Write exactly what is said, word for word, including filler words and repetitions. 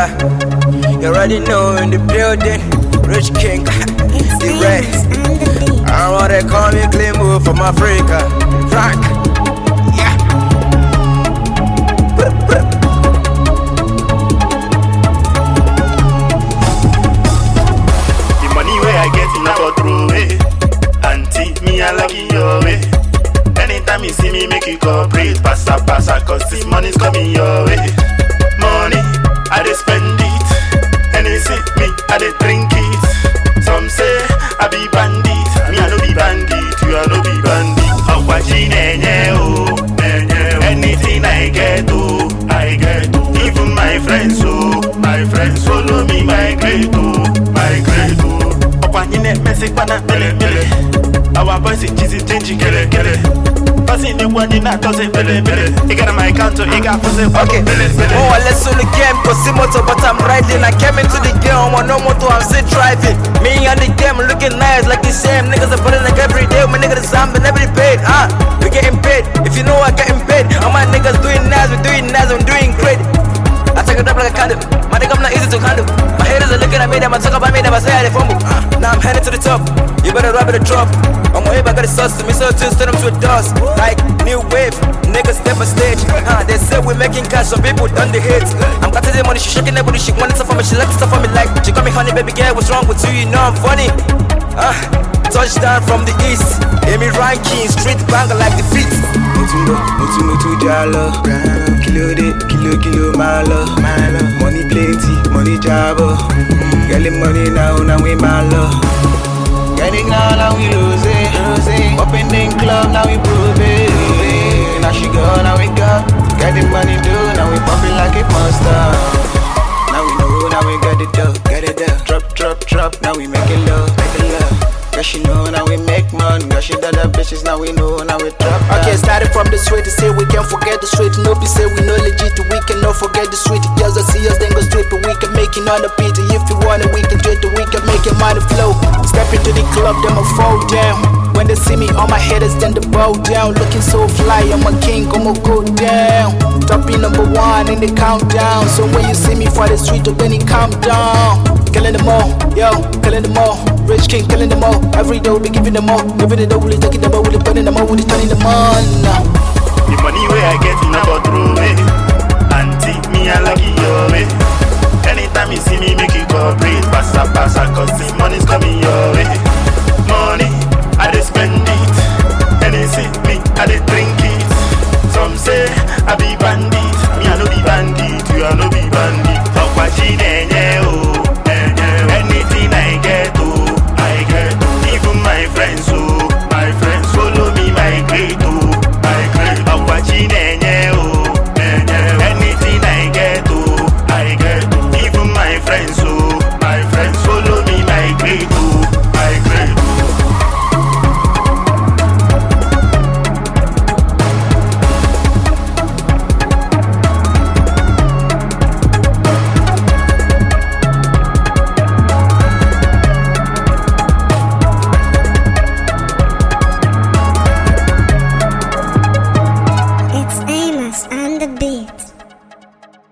Africa. You already know in the building. Rich King, the rest. I want to call me clean move from Africa. Frank, yeah. The money where I get enough for throw away. Auntie, me I like it your way. Anytime you see me, make you cooperate. Passa, passa, cause this money's coming your way. Money, I dey spend it. And they see me, I dey drink it. Some say, I be bandit. Me, I no be bandit. You, I no be bandit. I'm watching oh. Anything I get, oh, I get, oh. Even my friends, oh, my friends follow me, my great, oh, my great, oh. Opanyine, message, pana, bele, bele. Our boys is cheesy, changing, kele, kele. Passing the one in that doesn't bele, bele. You got my account, so you got for okay. Bele, bele. Oh, let's on the game, cause see motor, but I'm riding. I came into the game, I'm on no motor, I'm still driving. Me and the game looking nice, like the same niggas are putting like every day. My niggas is I'm never paid, ah. We getting paid, if you know I getting paid. All my niggas doing nice, we doing nice, I'm doing great. I take it up like a candle, my nigga I'm not easy to handle. My haters are looking at me, them I talk about me, them I say I fumble. uh, Now I'm headed to the top, you better rub it a drop. On my way back got the sauce to me, so to send them to a dust. Like new wave, niggas step on stage. uh, They say we're making cash, some people done the hits. I'm got to the money, she shaking that booty, she wanted stuff for me, she likes stuff for me like. She call me honey, baby girl, what's wrong with you, you know I'm funny. uh, Touchdown from the east, Amy ranking, street banger like the feet. Mutu mutu mutu jalo, kilo de, kilo kilo malo, money plenty, money jabo. Getting money now, now we malo. Getting now, now we lose it. Opening club, now we prove it. Now she go, now we go. Getting money do, now we pop it like a monster. Now we know, now we got it up, get it up. Drop, drop, drop, now we make it love, make it love. Girl, she know, now we make money. Girl, she done that bitches, now we know, now we drop. Okay, started from the street to say we can't forget the street. No, be say we know legit, we cannot forget the street. Girls that see us, then go straight, but we can make it on the beat. If you want it, we can do it, we can make it money flow. Step into the club, then I fall down. When they see me, all my haters, then they bow down. Looking so fly, I'm a king, I'ma go down. Top in number one in the countdown. So when you see me for the street, then you calm down. Killing them all, yo, killing them all. Rich King killing them all. Every day we be giving them all. Giving it all, we taking them all, we turning them all, we turning them on. The money where I get enough for